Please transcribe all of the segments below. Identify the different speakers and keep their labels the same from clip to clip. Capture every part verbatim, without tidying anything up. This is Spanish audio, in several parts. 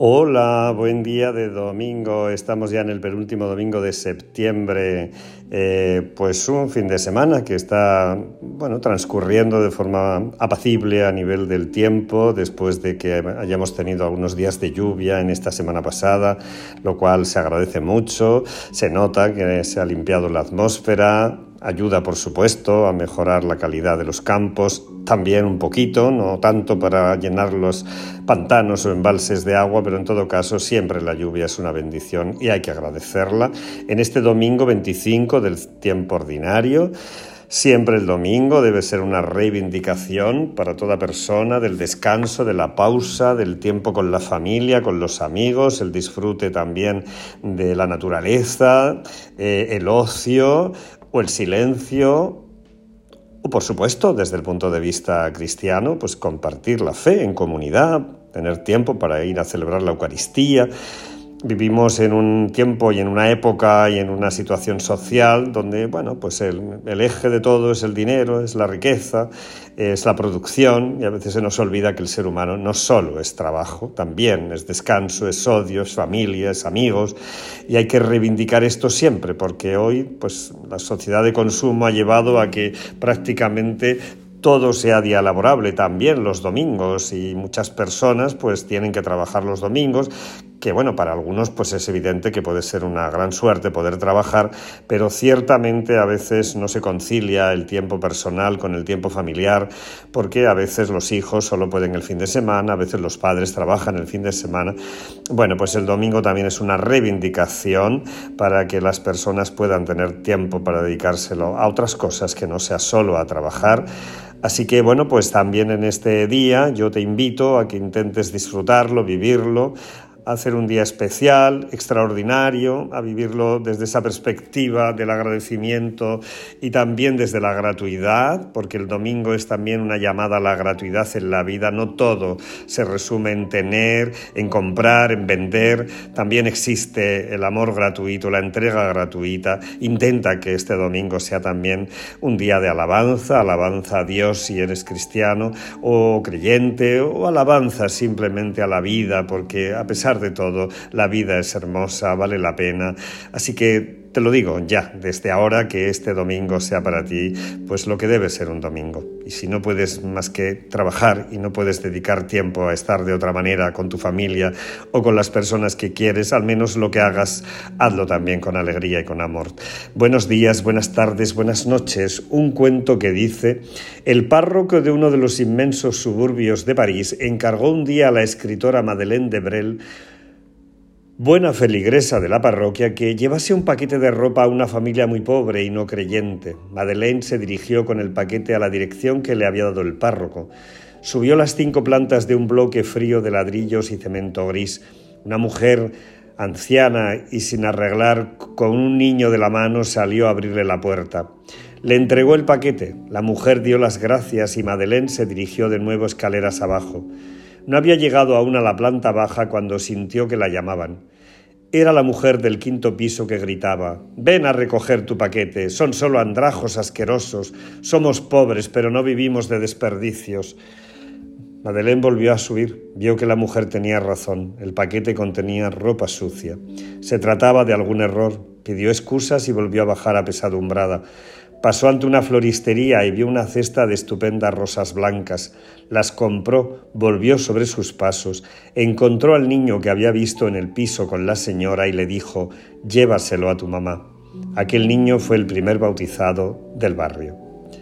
Speaker 1: Hola, buen día de domingo. Estamos ya en el penúltimo domingo de septiembre. Eh, pues un fin de semana que está, bueno, transcurriendo de forma apacible a nivel del tiempo, después de que hayamos tenido algunos días de lluvia en esta semana pasada, lo cual se agradece mucho. Se nota que se ha limpiado la atmósfera. Ayuda, por supuesto, a mejorar la calidad de los campos, también un poquito, no tanto para llenar los pantanos o embalses de agua, pero en todo caso siempre la lluvia es una bendición y hay que agradecerla. En este domingo veinticinco del tiempo ordinario, siempre el domingo debe ser una reivindicación para toda persona del descanso, de la pausa, del tiempo con la familia, con los amigos, el disfrute también de la naturaleza, eh, el ocio o el silencio, o por supuesto, desde el punto de vista cristiano, pues compartir la fe en comunidad, tener tiempo para ir a celebrar la Eucaristía. Vivimos en un tiempo y en una época y en una situación social donde, bueno, pues el, el eje de todo es el dinero, es la riqueza, es la producción, y a veces se nos olvida que el ser humano no solo es trabajo, también es descanso, es odio, es familia, es amigos, y hay que reivindicar esto siempre, porque hoy pues la sociedad de consumo ha llevado a que prácticamente todo sea día laborable, también los domingos, y muchas personas pues tienen que trabajar los domingos, que bueno, para algunos pues es evidente que puede ser una gran suerte poder trabajar, pero ciertamente a veces no se concilia el tiempo personal con el tiempo familiar, porque a veces los hijos solo pueden el fin de semana, a veces los padres trabajan el fin de semana. Bueno, pues el domingo también es una reivindicación para que las personas puedan tener tiempo para dedicárselo a otras cosas que no sea solo a trabajar. Así que, bueno, pues también en este día yo te invito a que intentes disfrutarlo, vivirlo, a hacer un día especial, extraordinario, a vivirlo desde esa perspectiva del agradecimiento y también desde la gratuidad, porque el domingo es también una llamada a la gratuidad en la vida. No todo se resume en tener, en comprar, en vender. También existe el amor gratuito, la entrega gratuita. Intenta que este domingo sea también un día de alabanza, alabanza a Dios si eres cristiano o creyente, o alabanza simplemente a la vida, porque a pesar de todo, la vida es hermosa, vale la pena. Así que te lo digo ya, desde ahora, que este domingo sea para ti pues lo que debe ser un domingo. Y si no puedes más que trabajar y no puedes dedicar tiempo a estar de otra manera con tu familia o con las personas que quieres, al menos lo que hagas, hazlo también con alegría y con amor. Buenos días, buenas tardes, buenas noches. Un cuento que dice: el párroco de uno de los inmensos suburbios de París encargó un día a la escritora Madeleine de Brel, buena feligresa de la parroquia, que llevase un paquete de ropa a una familia muy pobre y no creyente. Madeleine se dirigió con el paquete a la dirección que le había dado el párroco. Subió las cinco plantas de un bloque frío de ladrillos y cemento gris. Una mujer anciana y sin arreglar, con un niño de la mano, salió a abrirle la puerta. Le entregó el paquete. La mujer dio las gracias y Madeleine se dirigió de nuevo escaleras abajo. No había llegado aún a la planta baja cuando sintió que la llamaban. Era la mujer del quinto piso que gritaba: «Ven a recoger tu paquete, son solo andrajos asquerosos, somos pobres pero no vivimos de desperdicios». Madeleine volvió a subir, vio que la mujer tenía razón, el paquete contenía ropa sucia. Se trataba de algún error, pidió excusas y volvió a bajar apesadumbrada. Pasó ante una floristería y vio una cesta de estupendas rosas blancas. Las compró, volvió sobre sus pasos, encontró al niño que había visto en el piso con la señora y le dijo: «Llévaselo a tu mamá». Aquel niño fue el primer bautizado del barrio.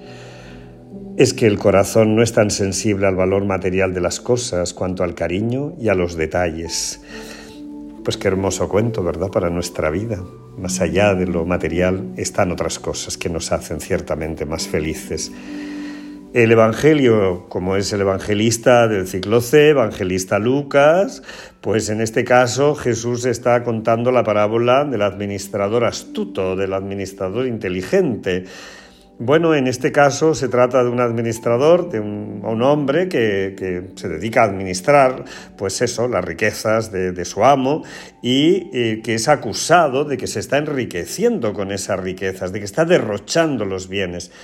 Speaker 1: Es que el corazón no es tan sensible al valor material de las cosas cuanto al cariño y a los detalles. Pues qué hermoso cuento, ¿verdad?, para nuestra vida. Más allá de lo material están otras cosas que nos hacen ciertamente más felices. El Evangelio, como es el evangelista del ciclo C, evangelista Lucas, pues en este caso Jesús está contando la parábola del administrador astuto, del administrador inteligente. Bueno, en este caso se trata de un administrador, de un, un hombre que, que se dedica a administrar, pues eso, las riquezas de, de su amo y eh, que es acusado de que se está enriqueciendo con esas riquezas, de que está derrochando los bienes.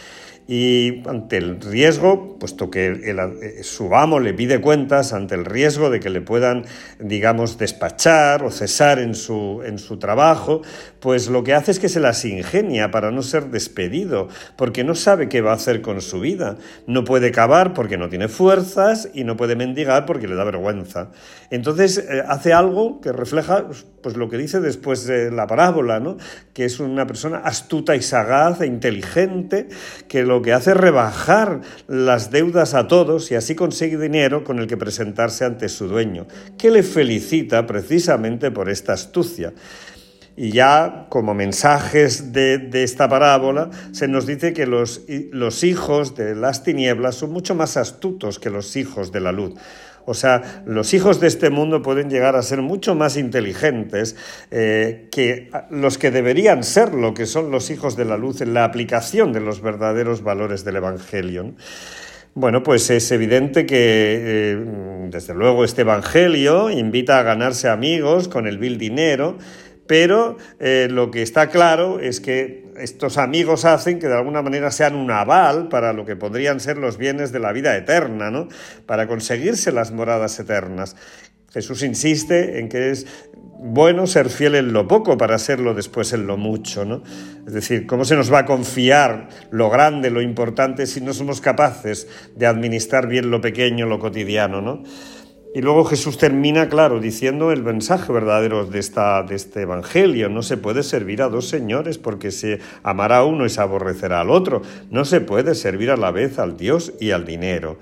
Speaker 1: Y ante el riesgo, puesto que el, el, su amo le pide cuentas, ante el riesgo de que le puedan, digamos, despachar o cesar en su, en su trabajo, pues lo que hace es que se las ingenia para no ser despedido, porque no sabe qué va a hacer con su vida. No puede cavar porque no tiene fuerzas y no puede mendigar porque le da vergüenza. Entonces eh, hace algo que refleja pues, lo que dice después de la parábola, ¿no? Que es una persona astuta y sagaz e inteligente que lo que hace es rebajar las deudas a todos y así consigue dinero con el que presentarse ante su dueño, que le felicita precisamente por esta astucia. Y ya como mensajes de, de esta parábola se nos dice que los, los hijos de las tinieblas son mucho más astutos que los hijos de la luz. O sea, los hijos de este mundo pueden llegar a ser mucho más inteligentes eh, que los que deberían serlo, que son los hijos de la luz, en la aplicación de los verdaderos valores del Evangelio, ¿no? Bueno, pues es evidente que, eh, desde luego, este Evangelio invita a ganarse amigos con el vil dinero, pero eh, lo que está claro es que estos amigos hacen que de alguna manera sean un aval para lo que podrían ser los bienes de la vida eterna, ¿no? Para conseguirse las moradas eternas. Jesús insiste en que es bueno ser fiel en lo poco para serlo después en lo mucho, ¿no? Es decir, ¿cómo se nos va a confiar lo grande, lo importante, si no somos capaces de administrar bien lo pequeño, lo cotidiano, ¿no? Y luego Jesús termina, claro, diciendo el mensaje verdadero de, esta, de este Evangelio. No se puede servir a dos señores porque se amará a uno y se aborrecerá al otro. No se puede servir a la vez al Dios y al dinero.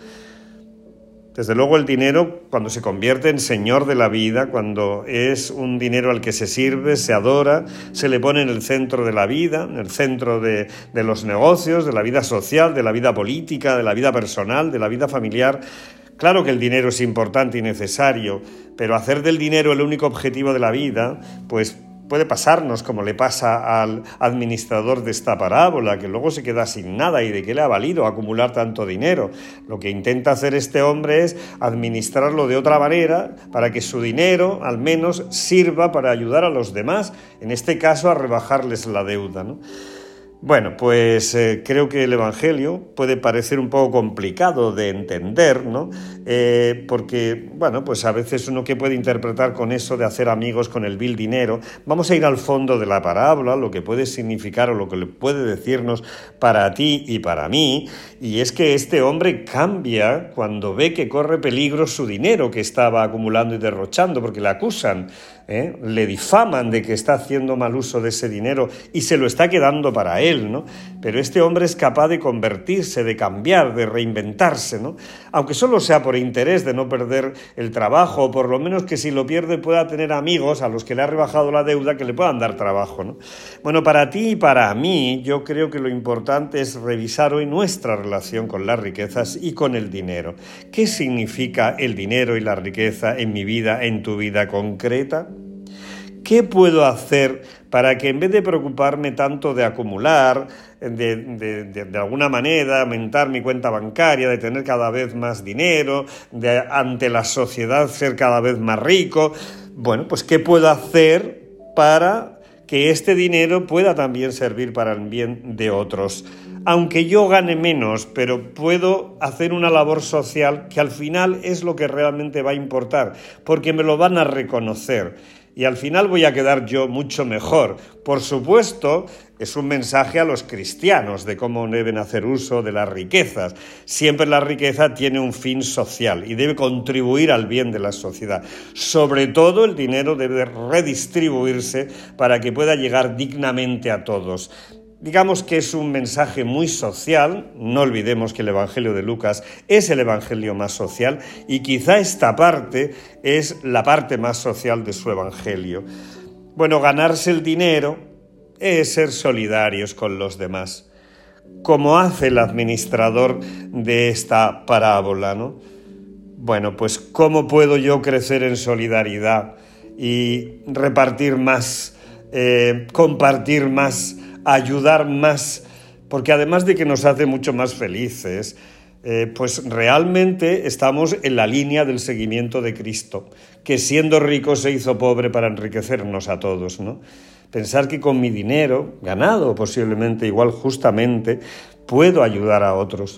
Speaker 1: Desde luego el dinero, cuando se convierte en señor de la vida, cuando es un dinero al que se sirve, se adora, se le pone en el centro de la vida, en el centro de, de los negocios, de la vida social, de la vida política, de la vida personal, de la vida familiar. Claro que el dinero es importante y necesario, pero hacer del dinero el único objetivo de la vida, pues puede pasarnos como le pasa al administrador de esta parábola, que luego se queda sin nada y de qué le ha valido acumular tanto dinero. Lo que intenta hacer este hombre es administrarlo de otra manera para que su dinero al menos sirva para ayudar a los demás, en este caso a rebajarles la deuda, ¿no? Bueno, pues eh, creo que el Evangelio puede parecer un poco complicado de entender, ¿no? Eh, porque, bueno, pues a veces uno que puede interpretar con eso de hacer amigos con el vil dinero. Vamos a ir al fondo de la parábola, lo que puede significar o lo que le puede decirnos para ti y para mí, y es que este hombre cambia cuando ve que corre peligro su dinero que estaba acumulando y derrochando, porque le acusan, ¿eh? Le difaman de que está haciendo mal uso de ese dinero y se lo está quedando para él, ¿no? Pero este hombre es capaz de convertirse, de cambiar, de reinventarse, ¿no? Aunque solo sea por interés de no perder el trabajo, o por lo menos que si lo pierde pueda tener amigos a los que le ha rebajado la deuda que le puedan dar trabajo, ¿no? Bueno, para ti y para mí, yo creo que lo importante es revisar hoy nuestra relación con las riquezas y con el dinero. ¿Qué significa el dinero y la riqueza en mi vida, en tu vida concreta? ¿Qué puedo hacer para que en vez de preocuparme tanto de acumular, de, de, de, de alguna manera aumentar mi cuenta bancaria, de tener cada vez más dinero, de ante la sociedad ser cada vez más rico, bueno, pues ¿qué puedo hacer para que este dinero pueda también servir para el bien de otros? Aunque yo gane menos, pero puedo hacer una labor social que al final es lo que realmente va a importar, porque me lo van a reconocer. Y al final voy a quedar yo mucho mejor. Por supuesto, es un mensaje a los cristianos de cómo deben hacer uso de las riquezas. Siempre la riqueza tiene un fin social y debe contribuir al bien de la sociedad. Sobre todo, el dinero debe redistribuirse para que pueda llegar dignamente a todos. Digamos que es un mensaje muy social. No olvidemos que el Evangelio de Lucas es el Evangelio más social y quizá esta parte es la parte más social de su Evangelio. Bueno, ganarse el dinero es ser solidarios con los demás, como hace el administrador de esta parábola, ¿no? Bueno, pues ¿cómo puedo yo crecer en solidaridad y repartir más, eh, compartir más, ayudar más? Porque además de que nos hace mucho más felices, eh, pues realmente estamos en la línea del seguimiento de Cristo, que siendo rico se hizo pobre para enriquecernos a todos, ¿no? Pensar que con mi dinero, ganado posiblemente igual justamente, puedo ayudar a otros.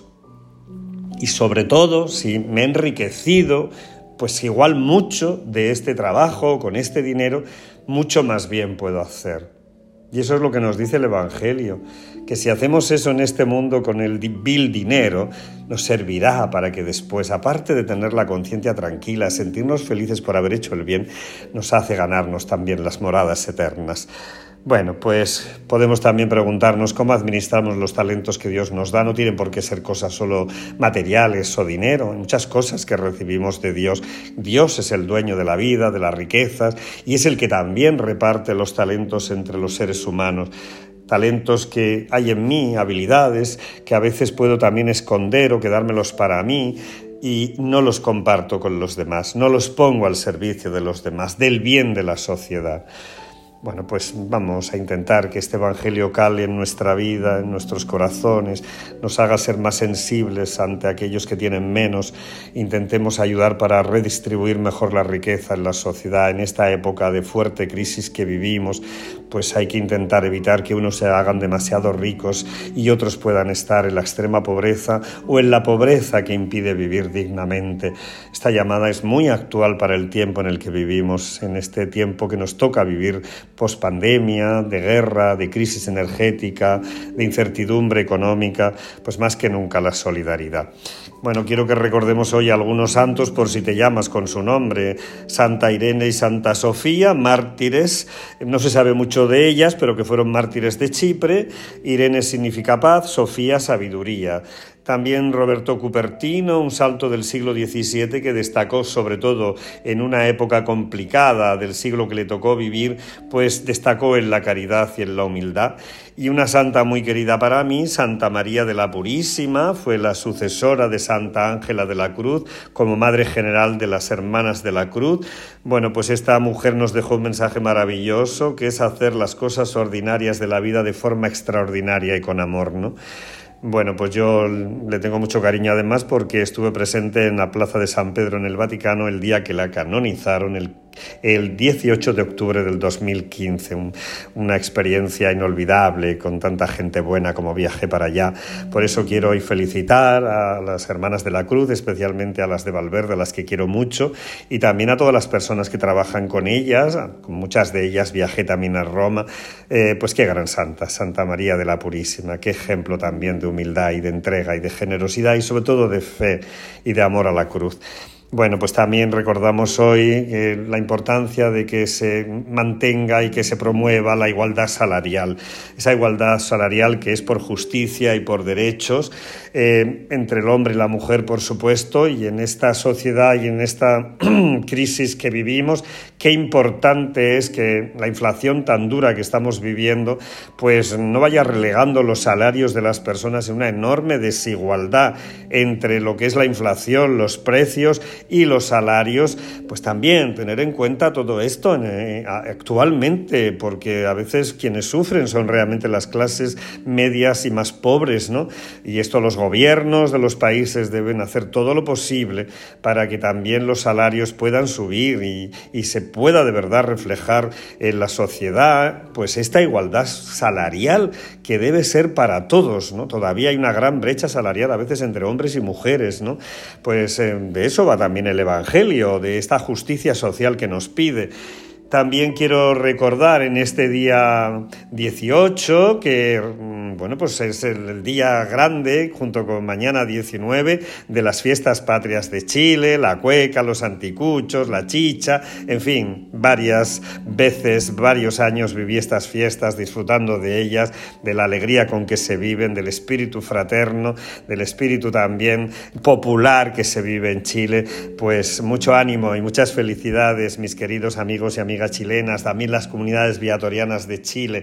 Speaker 1: Y sobre todo, si me he enriquecido, pues igual mucho de este trabajo, con este dinero, mucho más bien puedo hacer. Y eso es lo que nos dice el Evangelio, que si hacemos eso en este mundo con el vil dinero, nos servirá para que después, aparte de tener la conciencia tranquila, sentirnos felices por haber hecho el bien, nos hace ganarnos también las moradas eternas. Bueno, pues podemos también preguntarnos cómo administramos los talentos que Dios nos da. No tienen por qué ser cosas solo materiales o dinero, hay muchas cosas que recibimos de Dios. Dios es el dueño de la vida, de las riquezas, y es el que también reparte los talentos entre los seres humanos. Talentos que hay en mí, habilidades que a veces puedo también esconder o quedármelos para mí, y no los comparto con los demás, no los pongo al servicio de los demás, del bien de la sociedad. Bueno, pues vamos a intentar que este Evangelio cale en nuestra vida, en nuestros corazones, nos haga ser más sensibles ante aquellos que tienen menos. Intentemos ayudar para redistribuir mejor la riqueza en la sociedad. En esta época de fuerte crisis que vivimos, pues hay que intentar evitar que unos se hagan demasiado ricos y otros puedan estar en la extrema pobreza o en la pobreza que impide vivir dignamente. Esta llamada es muy actual para el tiempo en el que vivimos, en este tiempo que nos toca vivir pospandemia, de guerra, de crisis energética, de incertidumbre económica, pues más que nunca la solidaridad. Bueno, quiero que recordemos hoy a algunos santos por si te llamas con su nombre: Santa Irene y Santa Sofía, mártires. No se sabe mucho de ellas, pero que fueron mártires de Chipre. Irene significa paz, Sofía sabiduría. También Roberto Cupertino, un santo del siglo diecisiete que destacó sobre todo en una época complicada del siglo que le tocó vivir, pues destacó en la caridad y en la humildad. Y una santa muy querida para mí, Santa María de la Purísima, fue la sucesora de Santa Ángela de la Cruz como Madre General de las Hermanas de la Cruz. Bueno, pues esta mujer nos dejó un mensaje maravilloso, que es hacer las cosas ordinarias de la vida de forma extraordinaria y con amor, ¿no? Bueno, pues yo le tengo mucho cariño además porque estuve presente en la Plaza de San Pedro en el Vaticano el día que la canonizaron, el el dieciocho de octubre del dos mil quince, un, una experiencia inolvidable con tanta gente buena como viajé para allá. Por eso quiero hoy felicitar a las Hermanas de la Cruz, especialmente a las de Valverde, a las que quiero mucho, y también a todas las personas que trabajan con ellas. Con muchas de ellas viajé también a Roma. Eh, pues qué gran santa, Santa María de la Purísima, qué ejemplo también de humildad y de entrega y de generosidad y sobre todo de fe y de amor a la cruz. Bueno, pues también recordamos hoy eh, la importancia de que se mantenga y que se promueva la igualdad salarial. Esa igualdad salarial que es por justicia y por derechos eh, entre el hombre y la mujer, por supuesto, y en esta sociedad y en esta crisis que vivimos, qué importante es que la inflación tan dura que estamos viviendo pues no vaya relegando los salarios de las personas en una enorme desigualdad entre lo que es la inflación, los precios y los salarios. Pues también tener en cuenta todo esto eh, actualmente, porque a veces quienes sufren son realmente las clases medias y más pobres, ¿no? Y esto los gobiernos de los países deben hacer todo lo posible para que también los salarios puedan subir y, y se pueda de verdad reflejar en la sociedad pues esta igualdad salarial que debe ser para todos, ¿no? Todavía hay una gran brecha salarial a veces entre hombres y mujeres, ¿no? Pues eh, de eso va también el Evangelio, de esta justicia social que nos pide. También quiero recordar en este día dieciocho que, bueno, pues es el día grande, junto con mañana diecinueve, de las fiestas patrias de Chile, la cueca, los anticuchos, la chicha, en fin, varias veces, varios años viví estas fiestas disfrutando de ellas, de la alegría con que se viven, del espíritu fraterno, del espíritu también popular que se vive en Chile. Pues mucho ánimo y muchas felicidades, mis queridos amigos y amigas chilenas, también las comunidades viatorianas de Chile.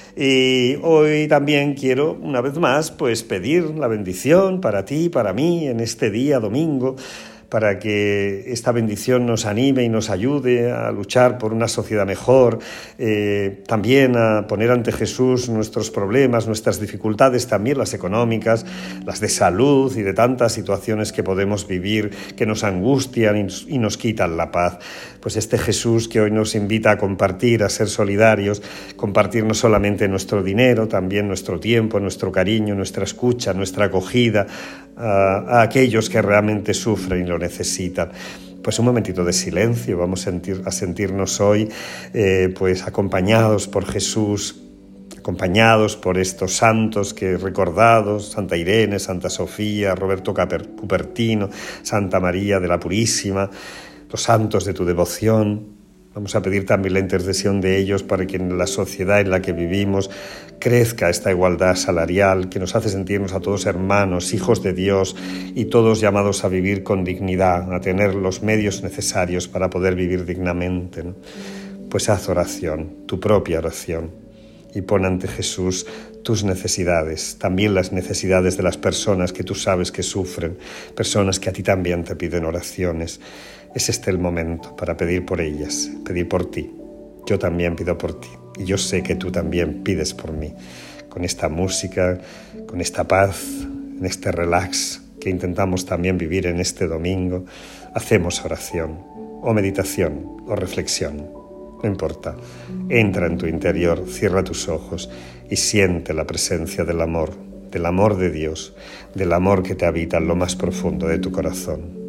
Speaker 1: Y hoy también quiero, una vez más, pues pedir la bendición para ti, para mí, en este día domingo, para que esta bendición nos anime y nos ayude a luchar por una sociedad mejor, eh, también a poner ante Jesús nuestros problemas, nuestras dificultades, también las económicas, las de salud y de tantas situaciones que podemos vivir, que nos angustian y nos, y nos quitan la paz. Pues este Jesús que hoy nos invita a compartir, a ser solidarios, compartir no solamente nuestro dinero, también nuestro tiempo, nuestro cariño, nuestra escucha, nuestra acogida a, a aquellos que realmente sufren y lo necesitan. Pues un momentito de silencio, vamos a, sentir, a sentirnos hoy eh, pues acompañados por Jesús, acompañados por estos santos que recordados, Santa Irene, Santa Sofía, Roberto Cupertino, Santa María de la Purísima, los santos de tu devoción. Vamos a pedir también la intercesión de ellos para que en la sociedad en la que vivimos crezca esta igualdad salarial que nos hace sentirnos a todos hermanos, hijos de Dios y todos llamados a vivir con dignidad, a tener los medios necesarios para poder vivir dignamente, ¿no? Pues haz oración, tu propia oración, y pon ante Jesús tus necesidades, también las necesidades de las personas que tú sabes que sufren, personas que a ti también te piden oraciones. Es este el momento para pedir por ellas, pedir por ti. Yo también pido por ti y yo sé que tú también pides por mí. Con esta música, con esta paz, en este relax que intentamos también vivir en este domingo, hacemos oración o meditación o reflexión. No importa, entra en tu interior, cierra tus ojos y siente la presencia del amor, del amor de Dios, del amor que te habita en lo más profundo de tu corazón.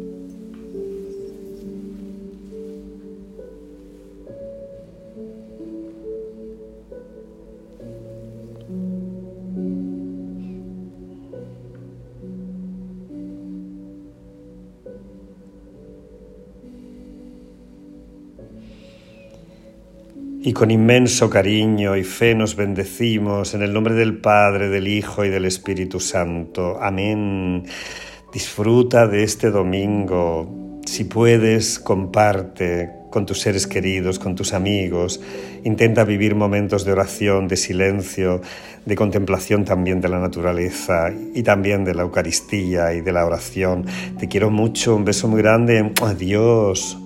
Speaker 1: Y con inmenso cariño y fe nos bendecimos en el nombre del Padre, del Hijo y del Espíritu Santo. Amén. Disfruta de este domingo. Si puedes, comparte con tus seres queridos, con tus amigos. Intenta vivir momentos de oración, de silencio, de contemplación también de la naturaleza y también de la Eucaristía y de la oración. Te quiero mucho. Un beso muy grande. Adiós.